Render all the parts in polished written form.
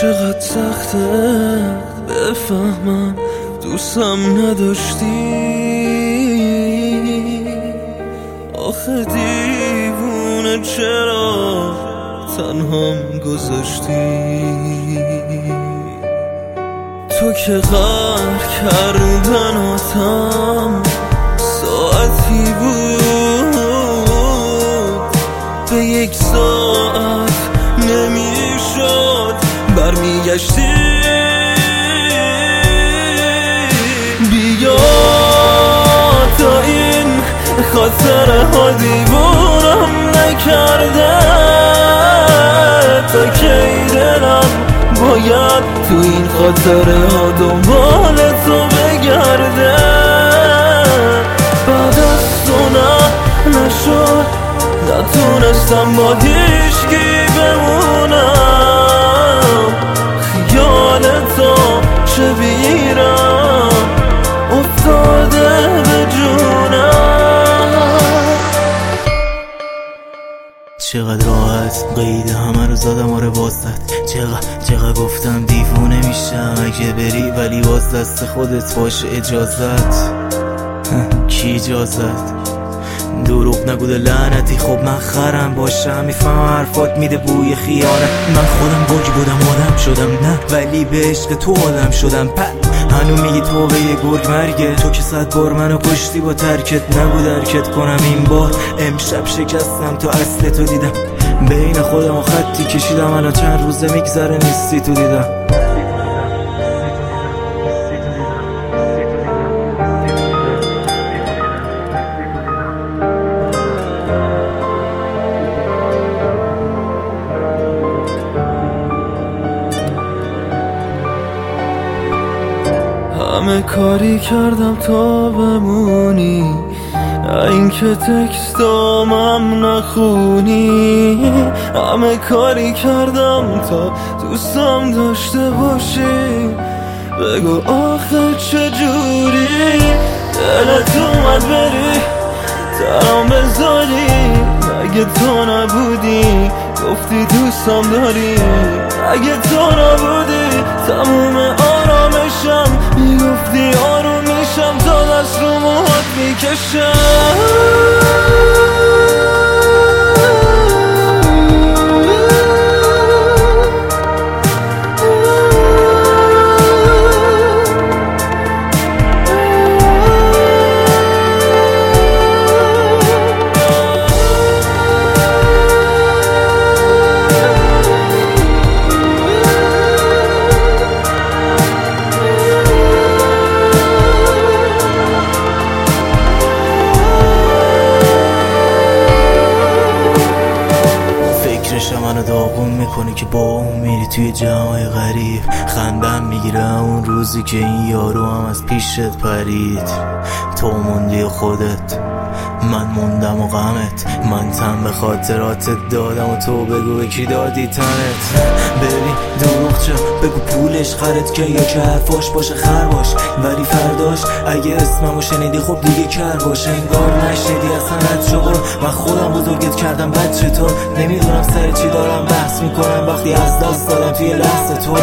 چقدر سخته بفهمم دوستم نداشتی، آخه دیوونه چرا تنهام گذاشتی؟ تو که غر کردناتم ساعتی بود، به 1 ساعت نمیشد برمیگشتی. بیا تا این خاطره ها دیوونم نکرده، تا کی دلم باید تو این خاطره ها دنبال تو بگرده. بعد از تو نشد، نتونستم با هیچکی بمونم، خیال تو چه بیرم افتاده به جونم. چقدر راحت قید همه رو زدم آره واسط، چقدر گفتم دیوونه میشم اگه بری، ولی باز دست خودت باشه اجازت. کی اجازت؟ دروغ نگوده لعنتی، خب من خرم باشم میفهم حرفات میده بوی خیانت. من خودم باگ بودم آدم شدم، نه ولی به عشق تو آدم شدم. هنو میگی تو به یه گرگ مرگه، تو که 100 بار منو کشتی با ترکت، نبود درکت کنم این بار. امشب شکستم تو اصل تو دیدم، بین خودم و خطی کشیدم، الان چند روزه میگذره نیستی تو دیدم. همه کاری کردم تا بمونی، این که تکستامم نخونی. همه کاری کردم تا دوستم داشته باشی، بگو آخه چجوری دلت اومد بری ترام بذاری. اگه تو نبودی گفتی دوستم داری، اگه تو نبودی تموم آرامشم میگفتی آروم میشم، تا دست رو موهات میکشم. منو داغون میکنه که با اون میری توی جمعای غریب، خندم میگیره اون روزی که این یارو هم از پیشت پرید. تو موندی خودت، من موندم و غمت، من تن به خاطراتت دادم و تو بگو به کی دادی تنت. ببین دروغ چه بگو پولش خرد که یا که حرفاش باشه خر باش، ولی فرداش اگه اسممو شنیدی خب دیگه کر باشه، انگار نشنیدی اصلا رد شو برو. من خودم بزرگت کردم بچه تو، نمیدونم سر چی دارم بحث میکنم وقتی از دست دادم توی لحظه تو.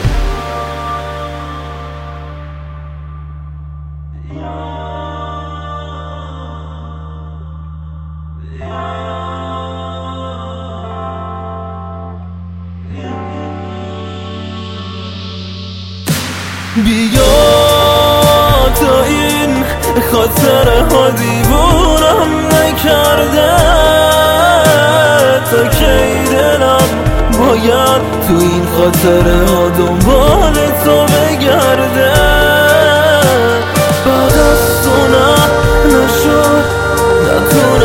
بیا تا این خاطره ها دیوونم نکرده، تا کی دلم باید تو این خاطره ها دنبال تو بگرده. بعد از تو نشد،